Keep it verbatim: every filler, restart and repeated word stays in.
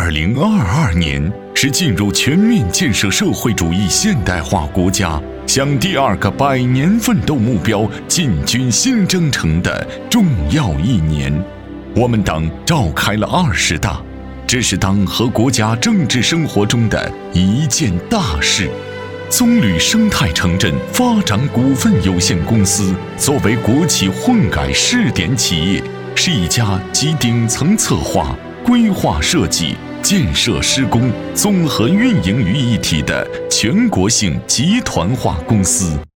二零二二年是进入全面建设社会主义现代化国家，向第二个百年奋斗目标进军新征程的重要一年。我们党召开了二十大，这是党和国家政治生活中的一件大事。棕榈生态城镇发展股份有限公司作为国企混改试点企业，是一家集顶层策划、规划设计、建设施工、综合运营于一体的全国性集团化公司。